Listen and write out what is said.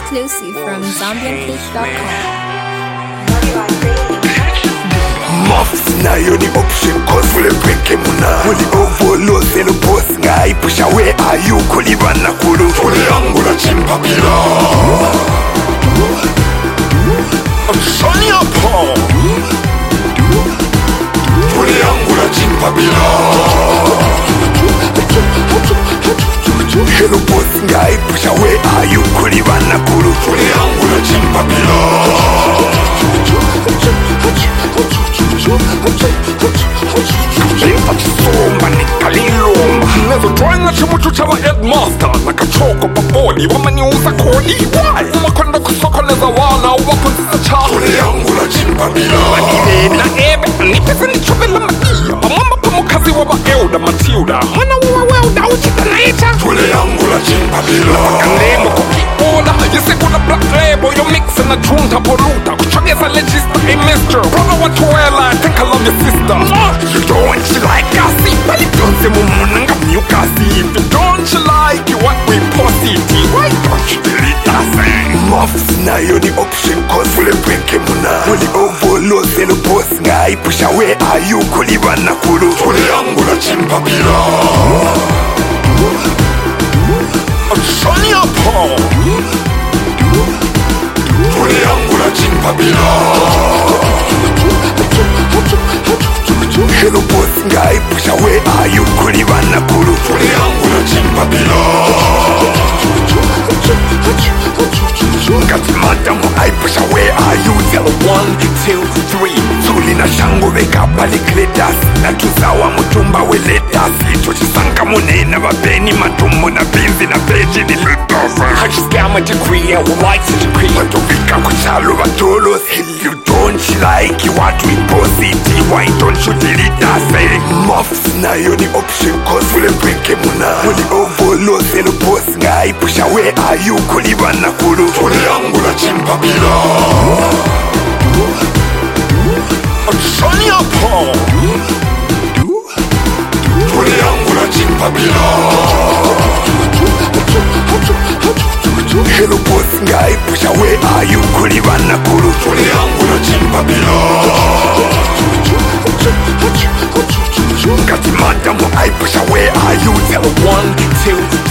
Exclusive from ZambianClick.com. Muffs na yo ni option cause vule peke muna Wuli ovolo selo boss ngai pusha we ayu kulibana kulu Wuli yangu na chimpa bila Shani hapo Wuli yangu na chimpa bila Hello boss ngai pusha we ayu kulibana kulu Wuli yangu na chimpa bila Never trying na chimuchu chawa headmaster Nakachoko papoli wamaniuza kodi Umakwenda kusokoleza wana wapunziza chafu Tule yangu na chimpa bila Manine na ebe nipese nichobela matia Mama pamukazi wa waeuda matilda Mwana uwa weuda uchita na ita Tule yangu na chimpa bila Wakanemo kukioda Yesekuna black label Yo mixin na junta poluta Kuchogeza legista a mister Brother watuela I think I love your sister You don't you like Kasi Bali don't say mumunanga Kasi if you don't you like you what we positive Why don't you delete that thing Muffs na yo ni option cause vule peke muna Wuli ovolo selo boss ngai pusha we ayu kulibana kulu Tule yangu na chimpa bila Shani hapo Tule yangu na chimpa bila Hello boss ngai pusha we ayu kulibana kulu Tule yangu na chimpa bila Ngati madamu ai pusha we ayu Tell 1, 2, 3 Tuli na shango veka pali kletas Na tuzawa mutumba we letas Tuchisanka munena wabeni matumbo na benzi na beji ni letas I just got my degree and would like to degree Watuvika kuchalo watolos You don't like you what we positive Why don't you delete that thing Muffs na yo ni option cause vule peke muna Wuli ovolo selo boss ngai pusha we ayu kulibana kulu Tule yangu na chimpa bila Shani hapo Tule yangu na chimpa bila Hello boss ngai pusha we ayu kulibana kulu Tule yangu na chimpa bila Ngati madamu ai pusha we ayu Tell 1, 2,